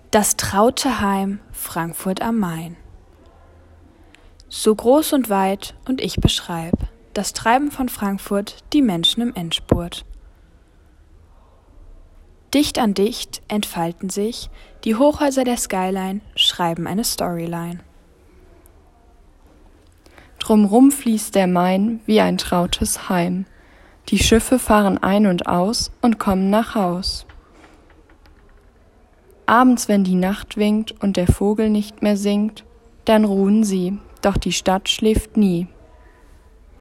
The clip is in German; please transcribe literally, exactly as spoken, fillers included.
Das traute Heim, Frankfurt am Main. So groß und weit, und ich beschreib das Treiben von Frankfurt, die Menschen im Endspurt. Dicht an dicht entfalten sich die Hochhäuser der Skyline, schreiben eine Storyline. Drumrum fließt der Main wie ein trautes Heim. Die Schiffe fahren ein und aus und kommen nach Haus. Abends, wenn die Nacht winkt und der Vogel nicht mehr singt, dann ruhen sie, doch die Stadt schläft nie.